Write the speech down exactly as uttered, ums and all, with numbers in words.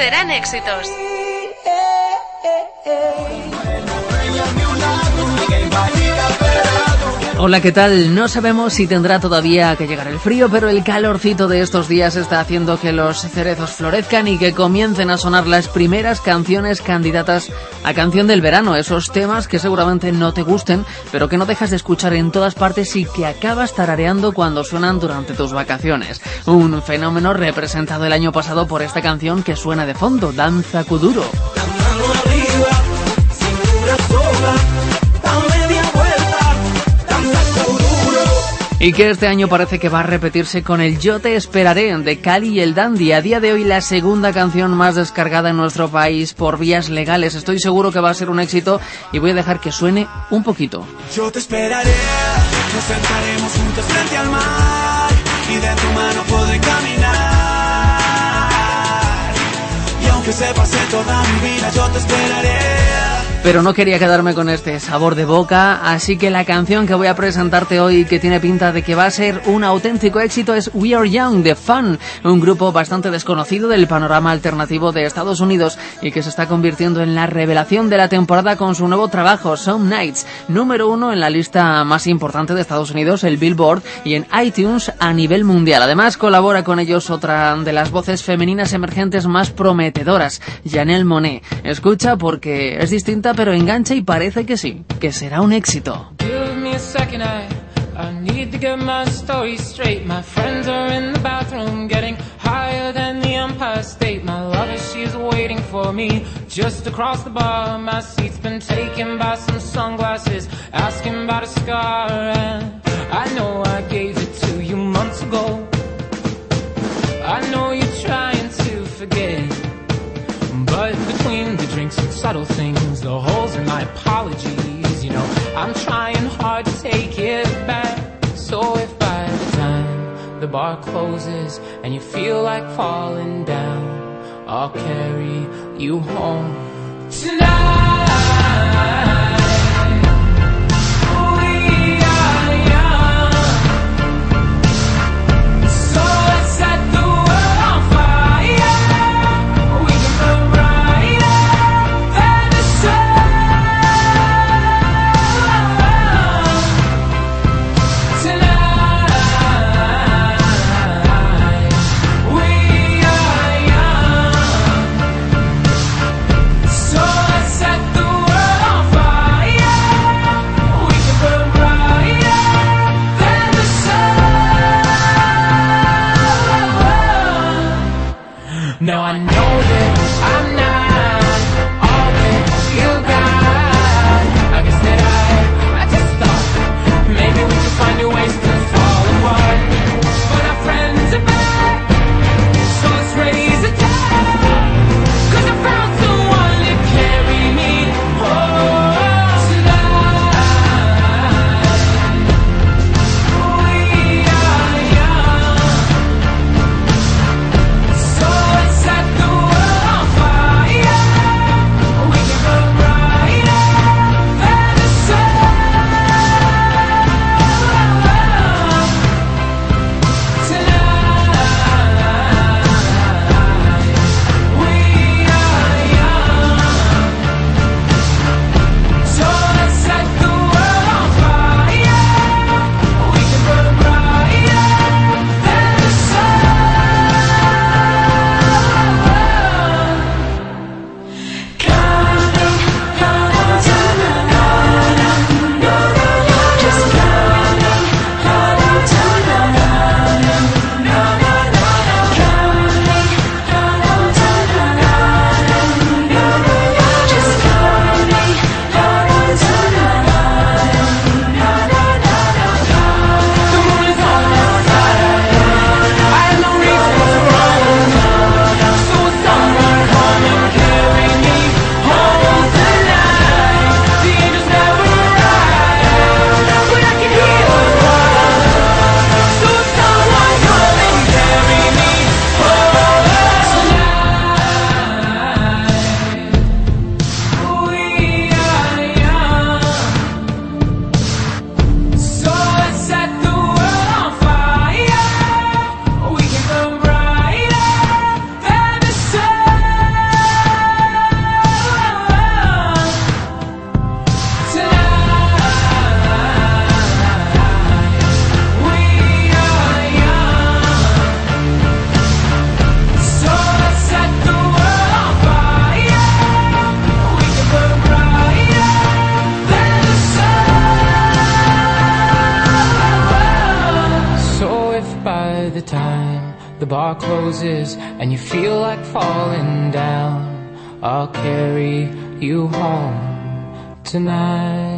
serán éxitos. Hola, ¿qué tal? No sabemos si tendrá todavía que llegar el frío, pero el calorcito de estos días está haciendo que los cerezos florezcan y que comiencen a sonar las primeras canciones candidatas a canción del verano. Esos temas que seguramente no te gusten, pero que no dejas de escuchar en todas partes y que acabas tarareando cuando suenan durante tus vacaciones. Un fenómeno representado el año pasado por esta canción que suena de fondo, Danza Kuduro. Y que este año parece que va a repetirse con el Yo te esperaré de Cali y el Dandy. A día de hoy la segunda canción más descargada en nuestro país por vías legales. Estoy seguro que va a ser un éxito y voy a dejar que suene un poquito. Yo te esperaré, nos sentaremos juntos frente al mar y de tu mano podré caminar. Y aunque se pase toda mi vida, yo te esperaré. Pero no quería quedarme con este sabor de boca, así que la canción que voy a presentarte hoy, que tiene pinta de que va a ser un auténtico éxito, es We Are Young de Fun, un grupo bastante desconocido del panorama alternativo de Estados Unidos y que se está convirtiendo en la revelación de la temporada con su nuevo trabajo, Some Nights, número uno en la lista más importante de Estados Unidos, el Billboard, y en iTunes a nivel mundial. Además, colabora con ellos otra de las voces femeninas emergentes más prometedoras, Janelle Monáe. Escucha porque es distinta, pero engancha y parece que sí, que será un éxito. Give me a second, I, I need to get my story straight. My friends are in the bathroom getting higher than the Empire State. My lover, she's waiting for me just across the bar. My seat's been taken by some sunglasses, asking about a scar. And I know I gave it to you months ago. I know you're trying to forget, but between the drinks and subtle things, the holes in my apologies, you know, I'm trying hard to take it back. So if by the time the bar closes and you feel like falling down, I'll carry you home tonight. Now I know that I'm not all that you got. I guess that I, I just thought maybe we could find new ways to fall apart. But our friends are back, so let's raise a toast. Cause I found someone to carry me home tonight. We are young, so let's set the world on fire. the time the bar closes and you feel like falling down, I'll carry you home tonight.